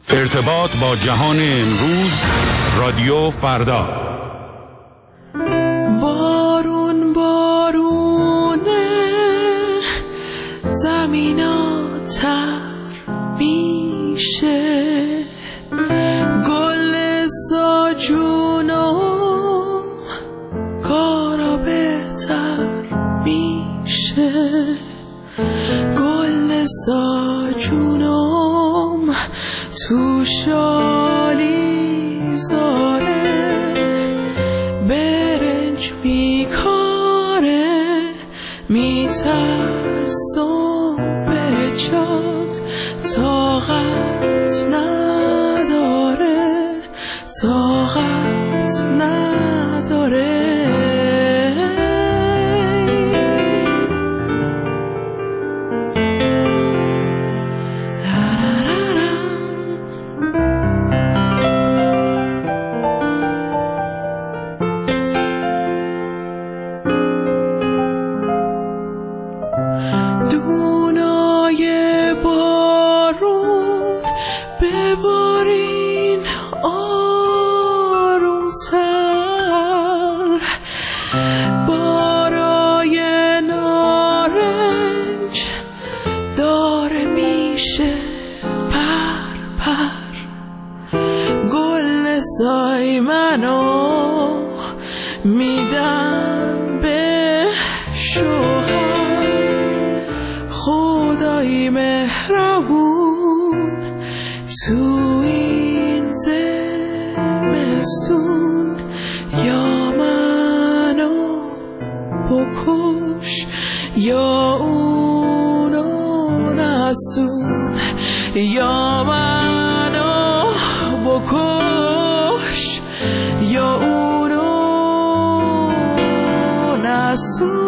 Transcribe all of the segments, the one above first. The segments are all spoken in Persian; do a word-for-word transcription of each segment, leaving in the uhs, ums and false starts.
ارتباط با جهان امروز، رادیو فردا. بارون بارونه زمینا تر میشه، گل ساجونم کارا بهتر میشه، گل ساجونم تو شالی زاره برنج میکاره، میترسم به جات طاقت نداره، طاقت نداره. دونای بارون ببارین آرومتر، بارای نارنج داره میشه پر پر، گل سای منو میدم به شوهر، خدای مهربون تو این زمستون یا منو بکش یا اونو نسون، یا منو بکش یا اونو نسون.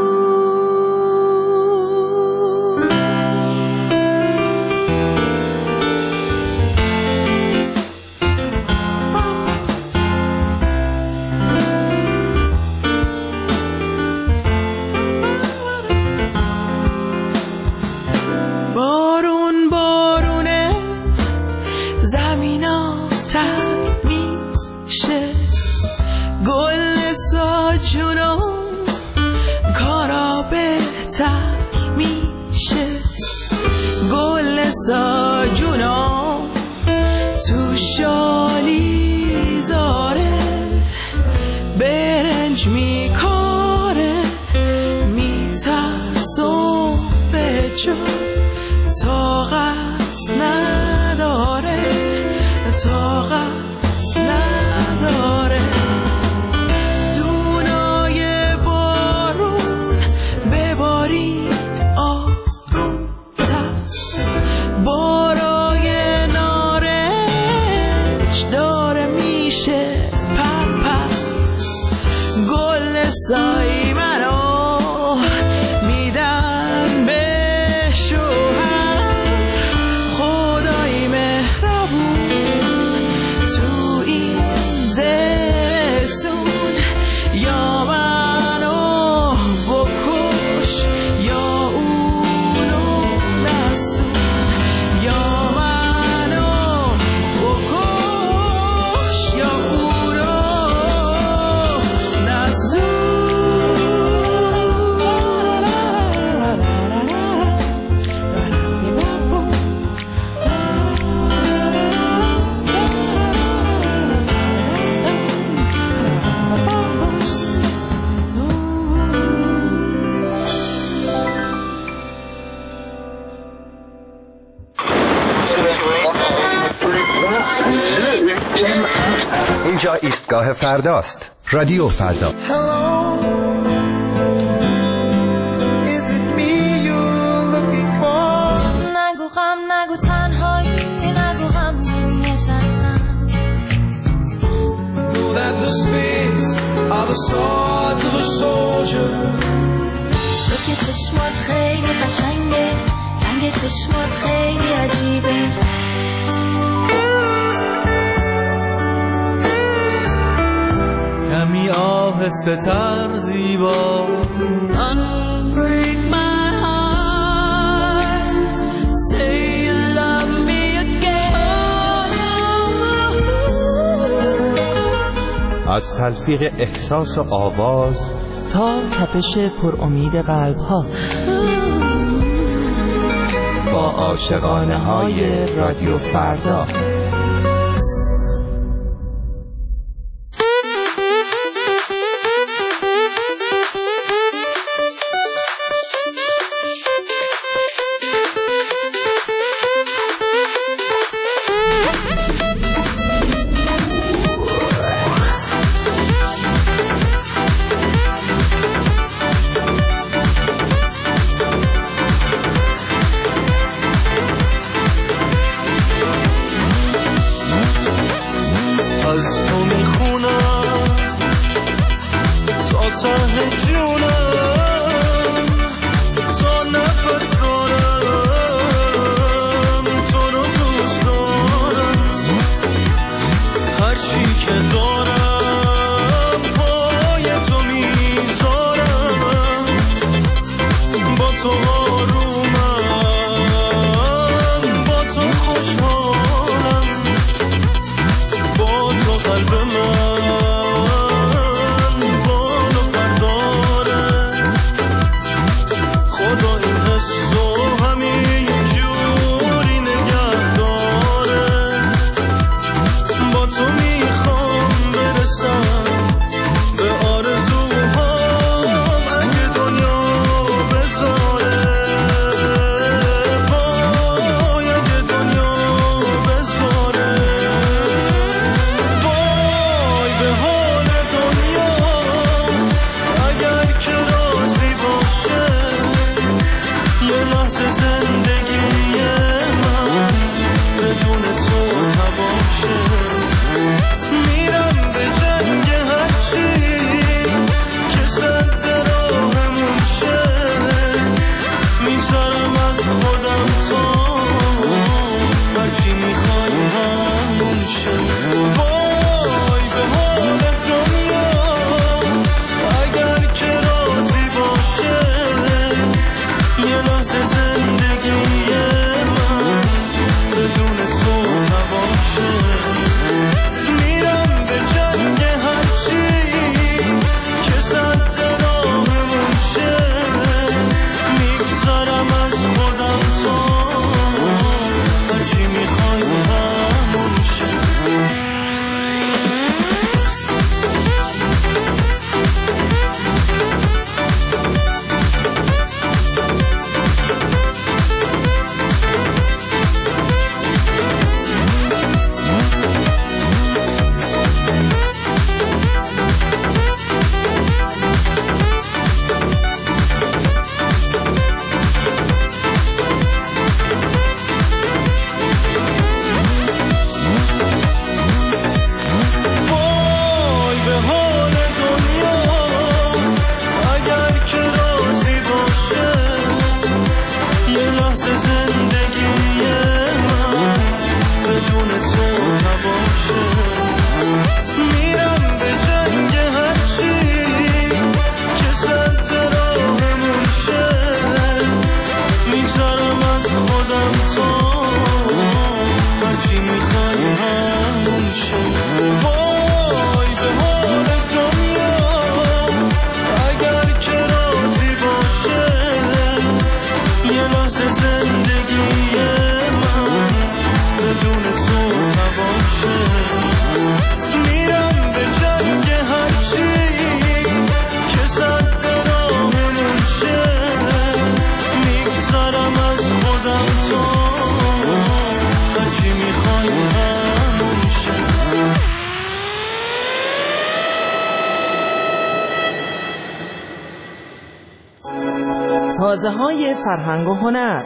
بارون بارونه زمینا تر میشه، گل ساجونم کارا بهتر میشه، گل ساجونم تو شالی زاره برنج میکاره، میترسم به جا طاقت نداره، طاقت نداره. دونای بارون ببارید آرومتر، بارای نارنج داره میشه پر پر، گل سای منو میدن به شوهر، خدای مهربون تو این زمستون یا منو بکش یا اونو نسون، یا منو بکش یا اونو نسون. اینجا ایستگاه فرداست، رادیو فردا. نگو غم، نگو تنهایی، نگو غم نشستم. تو که چشمات خیلی قشنگه، رنگ چشمات خیلی عجیبه، کمی آهسته تر زیبا. Unbreak my heart, say you love me again. از تلفیق احساس و آواز تا تپش پر امید قلب ها، با عاشقانه های رادیو فردا. تازه های فرهنگ و هنر.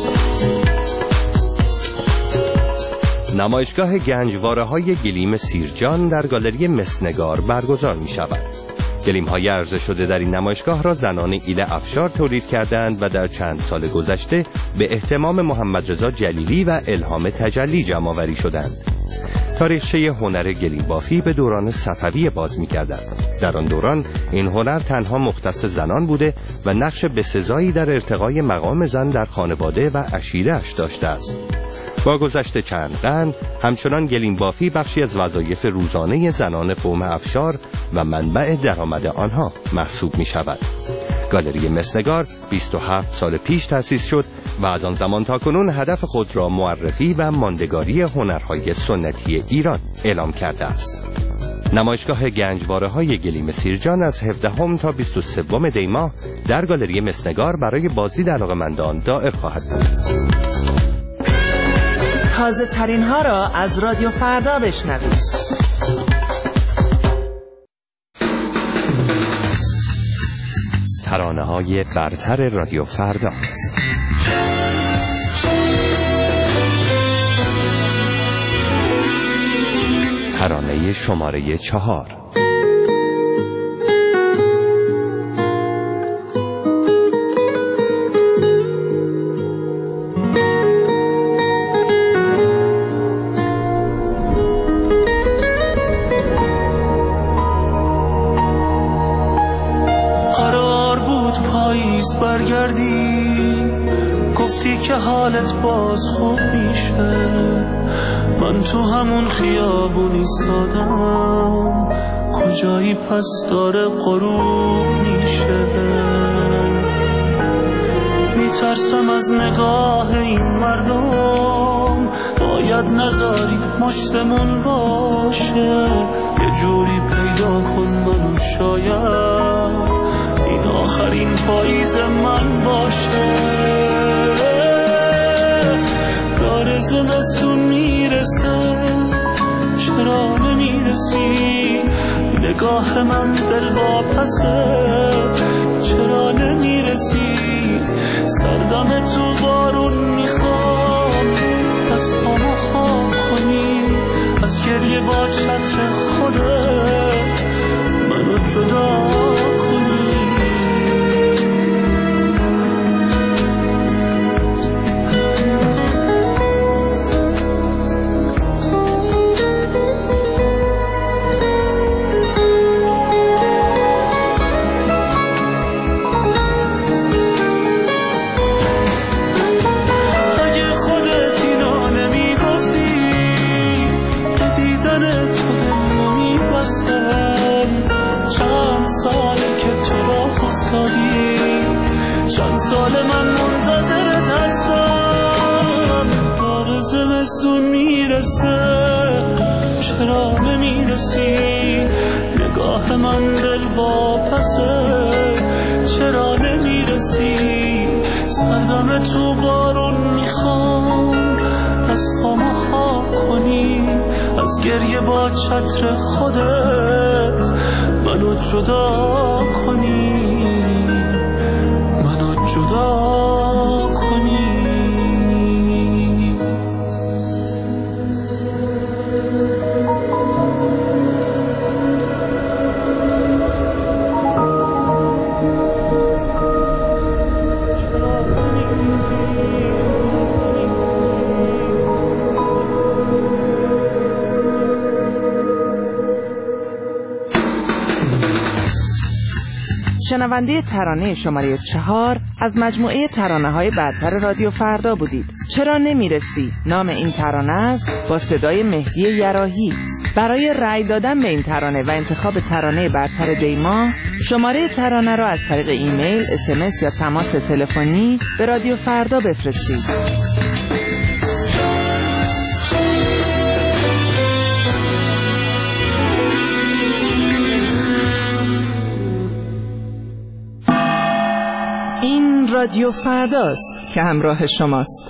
نمایشگاه گنجواره های گلیم سیرجان در گالری مسنگار برگزار می شود. گلیم های عرضه شده در این نمایشگاه را زنان ایله افشار تولید کردند و در چند سال گذشته به اهتمام محمد رضا جلیلی و الهام تجلی جمع آوری شدند. تاریخچه هنر گلیم بافی به دوران صفوی باز می‌گردد. در آن دوران این هنر تنها مختص زنان بوده و نقش بسزایی در ارتقای مقام زن در خانواده و عشیره‌اش داشته است. با گذشت چند قرن همچنان گلیم بافی بخشی از وظایف روزانه زنان قوم افشار و منبع درآمد آنها محسوب می شود. گالری مسنگار بیست و هفت سال پیش تأسیس شد و از آن زمان تا کنون هدف خود را معرفی و ماندگاری هنرهای سنتی ایران اعلام کرده است. نمایشگاه گنجواره‌های گلیم سیرجان از هفدهم تا بیست و سوم دی ماه در گالری مسنگار برای بازدید علاقه‌مندان دائر خواهد بود. تازه ترین ها را از رادیو فردا بشنوید. ترانه های برتر رادیو فردا. ترانه شماره چهار. برگردی گفتی که حالت باز خوب میشه، من تو همون خیابون ایستادم، کجایی پس داره غروب میشه. میترسم از نگاه این مردم، باید نذاری مشتمون باشه، یه جوری پیدا کن منو، شاید این آخرین پاییز من باشه. داره زمستون میرسه، چرا نمیرسی؟ نگاه من دل واپسه، چرا نمیرسی؟ سردم تو بارون میخوام، دستامو خاک کنی، از گریه با چتر خودت منو جدا کنی. چند سال من منتظرت هستم، داره زمستون میرسه، چرا نمیرسی؟ نگاه من دل واپسه، چرا نمیرسی؟ سردم تو بارون میخوام، دستامو خاک کنی، از گریه با چتر خودت منو جدا کنی، منو جدا کنی. شنونده ترانه شماره چهار از مجموعه ترانه های برتر رادیو فردا بودید. چرا نمیرسی؟ نام این ترانه است، با صدای مهدی یراحی. برای رأی دادن به این ترانه و انتخاب ترانه برتر دیما، شماره ترانه را از طریق ایمیل، اس ام اس یا تماس تلفنی به رادیو فردا بفرستید. این رادیو فرداست که همراه شماست.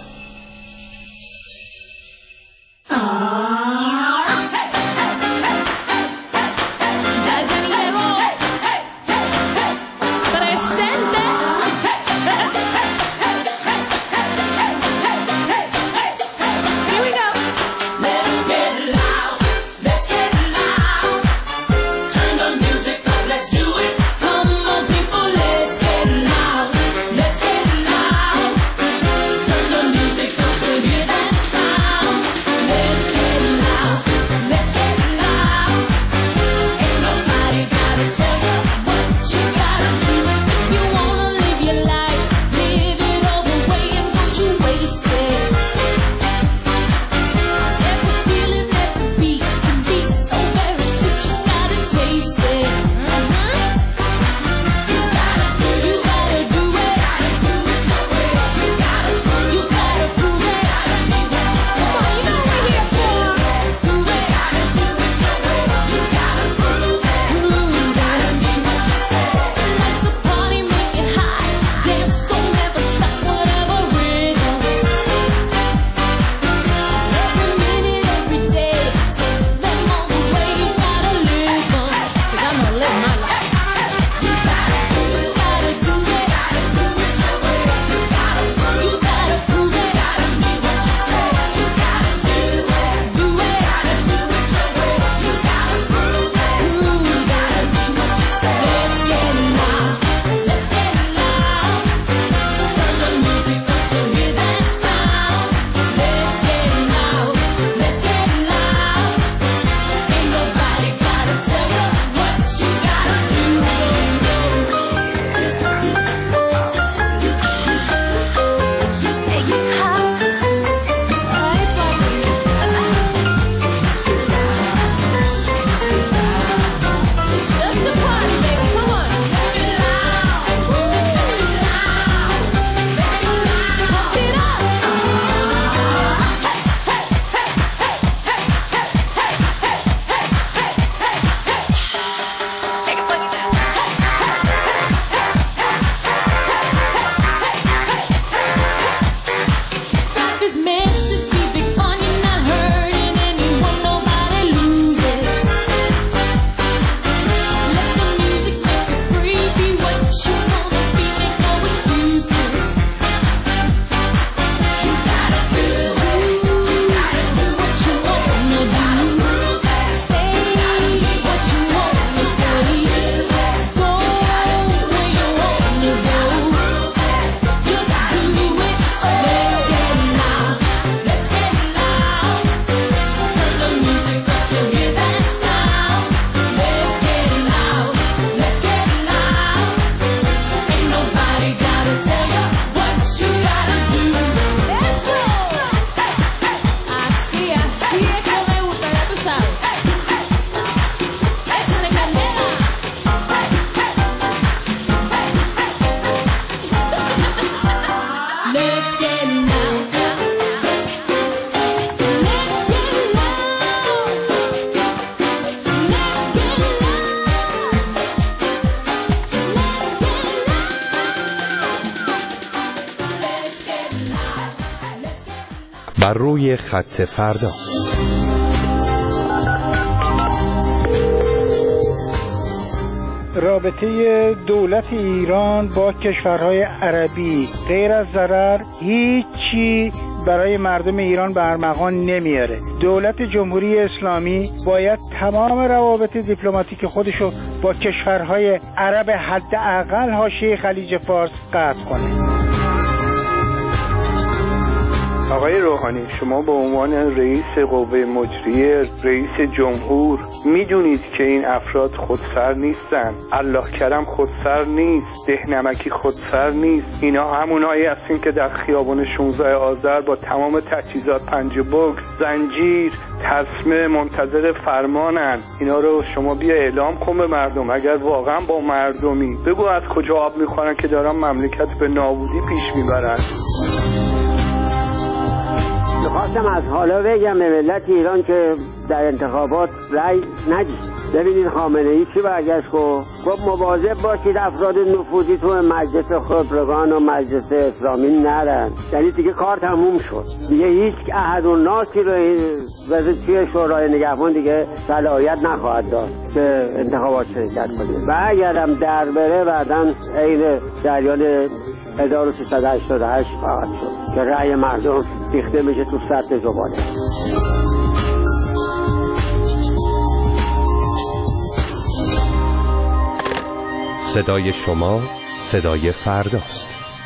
Turn the Así es que me gusta, ya tú sabes. Échale candela. Let's get now. Let's get now. Let's get now. Let's get now. Let's get now. بر روی خط فردا. رابطه دولت ایران با کشورهای عربی غیر از ضرر هیچی برای مردم ایران به ارمغان نمیاره. دولت جمهوری اسلامی باید تمام روابط دیپلماتیک خودشو با کشورهای عرب حداقل حاشیه خلیج فارس قطع کنه. آقای روحانی، شما به عنوان رئیس قوه مجریه، رئیس جمهور، میدونید که این افراد خودسر نیستن. الله کرم خودسر نیست، دهنمکی خودسر نیست. اینا همونایی هستین که در خیابان شانزده آذر با تمام تجهیزات پنج بوکس، زنجیر، تسمه منتظر فرمانن. اینا رو شما بیا اعلام کن به مردم. اگر واقعا با مردمی، بگو از کجا آب میخورن که دارن مملکت به نابودی پیش میبرن. خواستم از حالا بگم به ملت ایران که در انتخابات رأی ندید. ببینید خامنه ای چی برگشت گفت گفت مواظب باشید افراد نفوذی تو مجلس خبرگان و مجلس اسلامی نرن. یعنی دیگه کار تموم شد، دیگه هیچ احد و ناسی رو توی شورای نگهبان دیگه صلاحیت نخواهد داشت که انتخابات شرکت کنه. و اگرم در بره بعداً عین جریان هزار و سیصد و هشتاد و هشت خواهد شد که رأی مردم ریخته میشه تو سطح زباله. صدای شما صدای فرداست.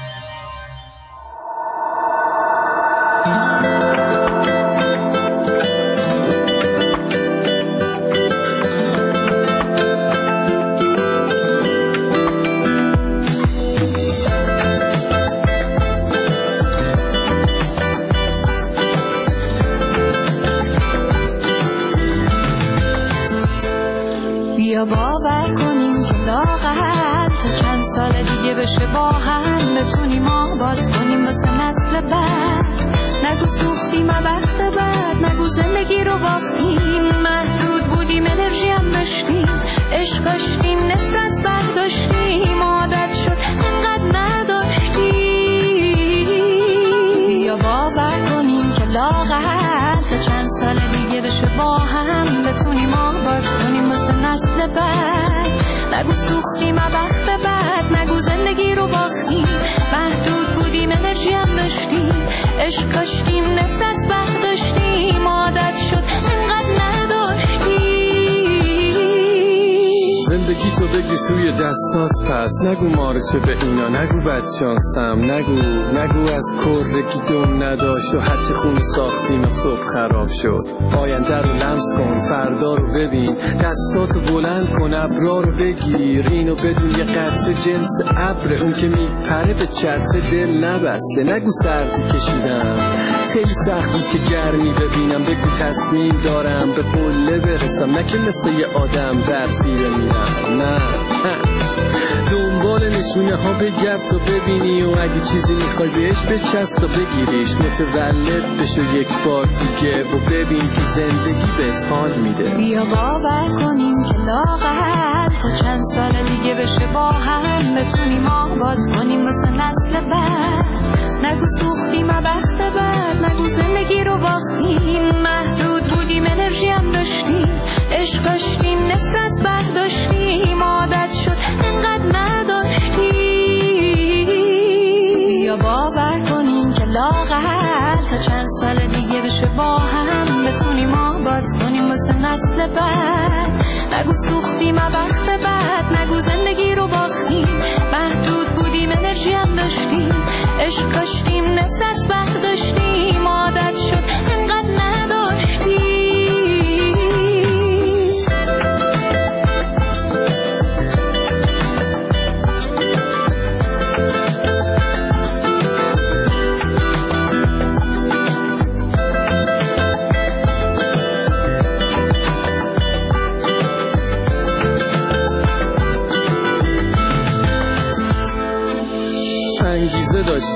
بیا باور کنیم که لاغر تا چند سال دیگه بشه با هم بتونیم آباد کنیم واسه نسل بعد. نگو سوختیم وقت بعد، نگو زندگی رو باختیم، محدود بودیم انرژی هم داشتیم، عشق داشتیم نفرت برداشتیم، عادت شد انقدر نداشتیم. بیا باور کنیم که لاغر تا چند سال دیگه بشه با هم بتونیم آباد کنیم واسه نسل بعد. نگو سوختیم وقت بعد، نگو زندگی رو باختیم، محدود بودیم انرژی هم داشتیم، عشق داشتیم نفرت برداشتیم، عادت شد انقدر نداشتیم. زندگی تو بگیر توی دستات پس، نگو مارچه به اینا، نگو بدشانسم، نگو نگو از کرگی دم نداشت و هرچه خون ساختیم صبح خراب شد. آینده رو لمس کن، فردا رو ببین، دستاتو بلند کن، ابرا رو بگیر، اینو بدون یه قطره جنس ابر، اون که میپره به چرخ دل نبسته. نگو سردی کشیدم خیلی سخت بود که گرمی ببینم، بگو تصمیم دارم به قله برسم، نه که مثل یه آدم برفی ببینم. نه دنبال نشونه ها بگرد تا ببینی و اگه چیزی میخوای بهش بچسب تا بگیریش، متولد بشو یک بار دیگه و ببین که زندگی بهت حال میده. بیا باور کنیم که لاغر تا چند سال دیگه بشه با هم بتونیم آباد کنیم واسه نسل بعد. نگو سوختیم وقت بعد، نگو زندگی رو باختیم، محدود بودیم انرژی هم داشتیم، عشق داشتیم نفرت برداشتیم، عادت شد انقدر نداشتیم. بیا باور کنیم که لاغر تا چند سال دیگه بشه با هم بتونیم آباد کنیم واسه نسل بعد. نگو سوختیم وقت بعد، نگو زندگی رو باختیم، محدود بودیم انرژی هم داشتیم، عشق داشتیم نفرت برداشتیم، عادت شد انقدر نداشتیم.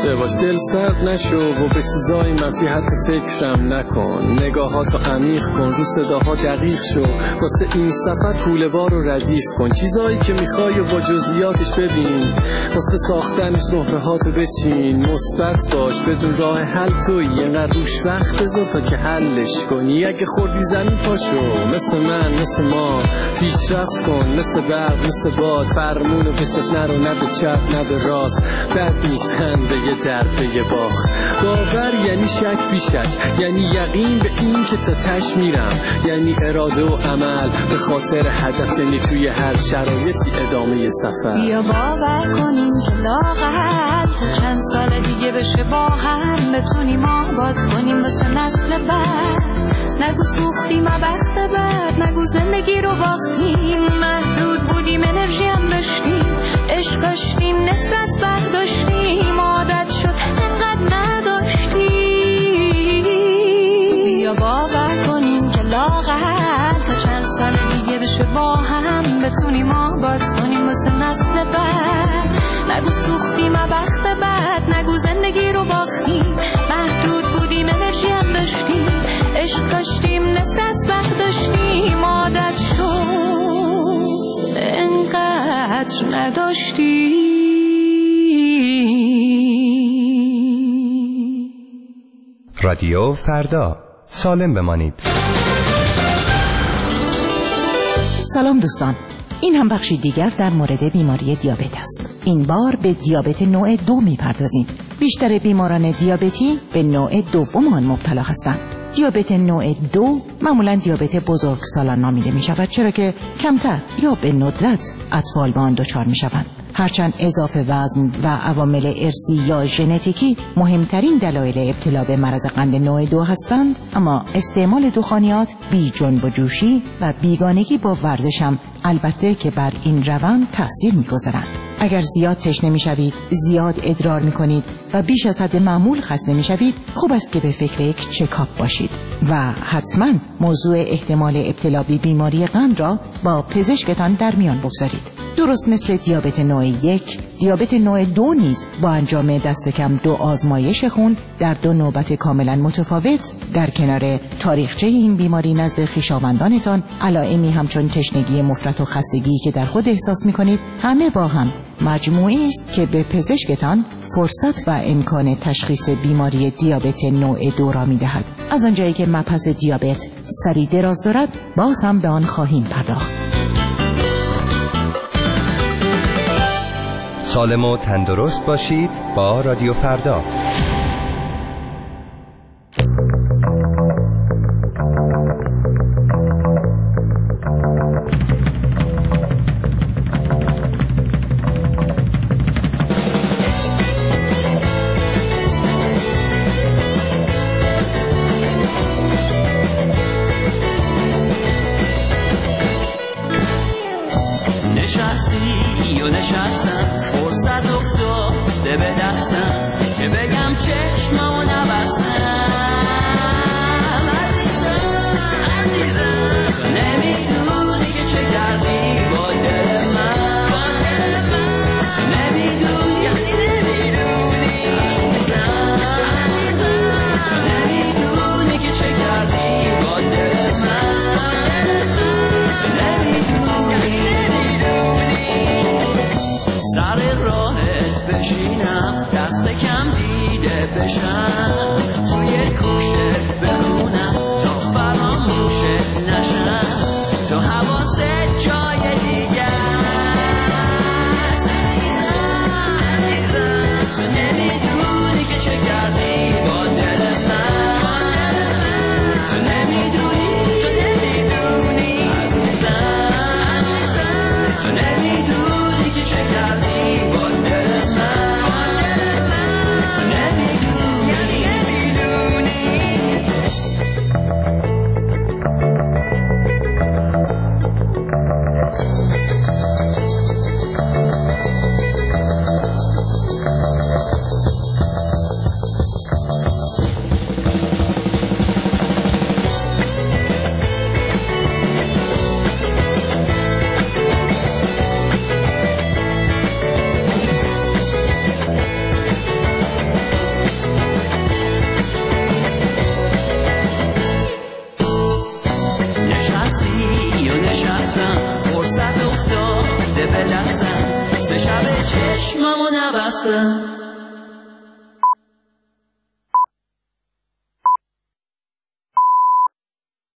آسوده باش، دل سرد نشو و به چیزای منفی حتی فکرم نکن. نگاهاتو عمیق کن، رو صداها دقیق شو، واسه این سفر کوله بار رو ردیف کن. چیزایی که میخوای و با جزئیاتش ببین، واسه ساختنش مهره هاتو بچین. مثبت باش، بدون راه حل توی اینقدر روش وقت بذار تا که حلش کنی. اگه خوردی زمین پاشو، مثل من مثل ما پیشرفت کن، مثل برق مثل باد. فرمونو به چشم نرو، نه به چپ نه به راست. بد نیست خنده یه درد به یه باخت. باور یعنی شک بی شک، یعنی یقین به این که تا تش میرم، یعنی اراده و عمل به خاطر هدف، یعنی توی هر شرایطی ادامه سفر. بیا باور کنیم که لاغر تا چند سال دیگه بشه با هم بتونیم آباد کنیم واسه نسل بعد. نگو سوختیم بخت بعد، نگو زندگی رو باختیم. محدود بودیم انرژی هم داشتیم، عشق داشتیم نفرت برداشتیم. عادت شد انقدر نداشتیم. بیا باور کنیم که لاغر تا چند سال دیگه بشه با هم بتونیم آباد کنیم واسه نسل بعد. نگو سوختیم بخت بعد، نگو زندگی رو باختیم. محدود بودیم انرژی هم داشتیم، عشق داشتیم نفرت برداشتیم. عادت شد انقدر نداشتیم. رادیو فردا، سالم بمانید. سلام دوستان، این هم بخشی دیگر در مورد بیماری دیابت است. این بار به دیابت نوع دو میپردازیم. بیشتر بیماران دیابتی به نوع دوم آن مبتلا هستند. دیابت نوع دو معمولا دیابت بزرگسالان نامیده می شود، چرا که کمتر یا به ندرت اطفال به آن دچار می شوند. هرچند اضافه وزن و عوامل ارثی یا ژنتیکی مهمترین دلایل ابتلا به مرض قند نوع دو هستند، اما استعمال دخانیات، بی جنب و جوشی و بیگانگی با ورزش هم البته که بر این روند تأثیر می‌گذارند. اگر زیاد تشنه می‌شوید، زیاد ادرار می‌کنید و بیش از حد معمول خسته می‌شوید، خوب است که به فکر یک چکاپ باشید و حتما موضوع احتمال ابتلا به بیماری قند را با پزشکتان در میان بگذارید. درست مثل دیابت نوع یک، دیابت نوع دو نیز با انجام دست کم دو آزمایش خون در دو نوبت کاملا متفاوت در کنار تاریخچه این بیماری نزد خویشاوندانتان، علائمی همچون تشنگی مفرط و خستگی که در خود احساس می‌کنید، همه با هم مجموعی است که به پزشکتان فرصت و امکان تشخیص بیماری دیابت نوع دو را می‌دهد. از آنجایی که مبحث دیابت سری دراز دارد، باز هم به آن خواهیم پرداخت. سالم و تندرست باشید با رادیو فردا. نشستی و نشستم، فرصت افتاده به دستم که بگم چشممو نبستم. عزیزم عزیزم تو نمیدونی که چه کردی با دل من. تو نمیدونی نمیدونی عزیزم عزیزم تو نمیدونی که چه کردی با دل من. تو نمیدونی سر راهت بشینم، دست کم دیده بشم، توی کوشه بخونم تا فراموشت نشم. تو حواست جای دیگه است. عزیزم تو نمیدونی که چه کردی با دل من. تو نمیدونی تو نمیدونی عزیزم عزیزم تو نمیدونی که چه کردی با دل من. تو نمیدونی نشستم فرصت افتاده به دستم سه شب چشممو نبستم